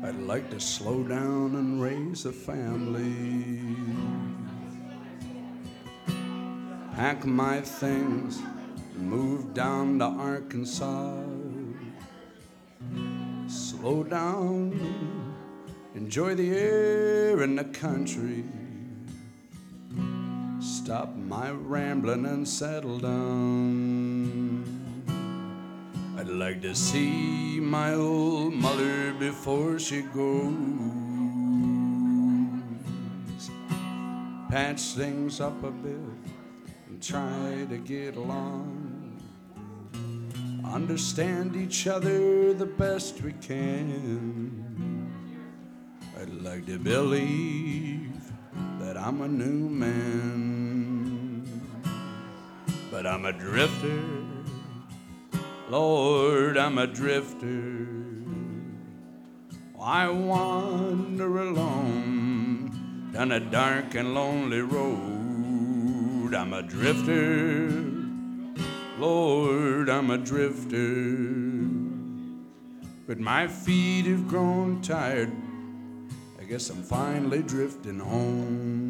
I'd like to slow down and raise a family. Pack my things and move down to Arkansas. Slow down, enjoy the air in the country. Stop my rambling and settle down. I'd like to see my old mother before she goes. Patch things up a bit and try to get along. Understand each other the best we can. I'd like to believe that I'm a new man, but I'm a drifter. Lord, I'm a drifter. I wander alone down a dark and lonely road. I'm a drifter. Lord, I'm a drifter. But my feet have grown tired. I guess I'm finally drifting home.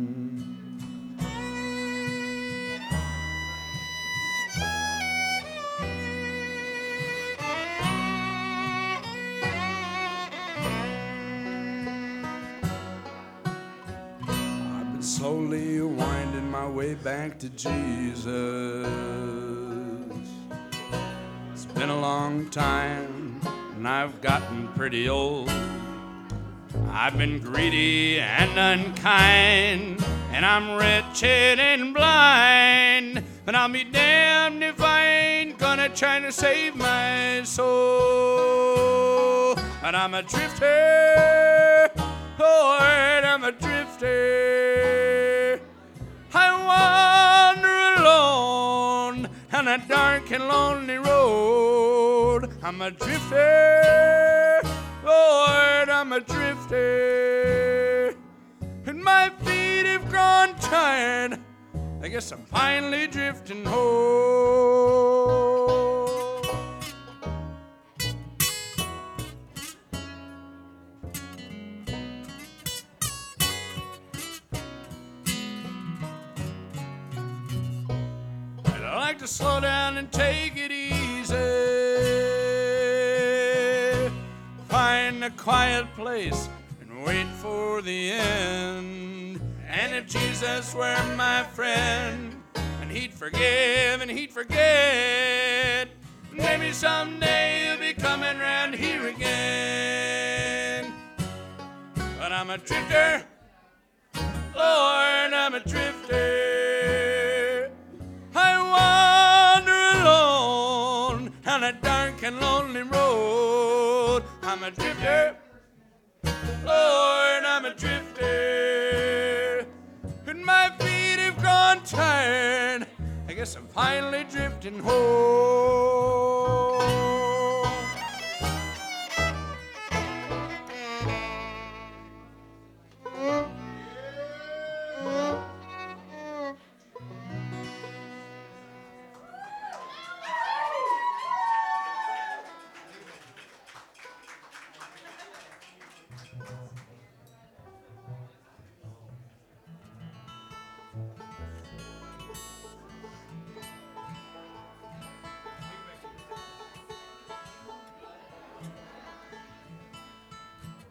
Slowly winding my way back to Jesus. It's been a long time and I've gotten pretty old. I've been greedy and unkind, and I'm wretched and blind. But I'll be damned if I ain't gonna try to save my soul. But I'm a drifter, Lord, I'm a drifter. I wander alone on a dark and lonely road. I'm a drifter, Lord, I'm a drifter. And my feet have grown tired. I guess I'm finally drifting home. I like to slow down and take it easy. Find a quiet place and wait for the end. And if Jesus were my friend, and he'd forgive and he'd forget, maybe someday he'll be coming round here again. But I'm a drifter, Lord, I'm a drifter. I wander alone on a dark and lonely road. I'm a drifter, Lord, I'm a drifter. And my feet have grown tired. I guess I'm finally drifting home.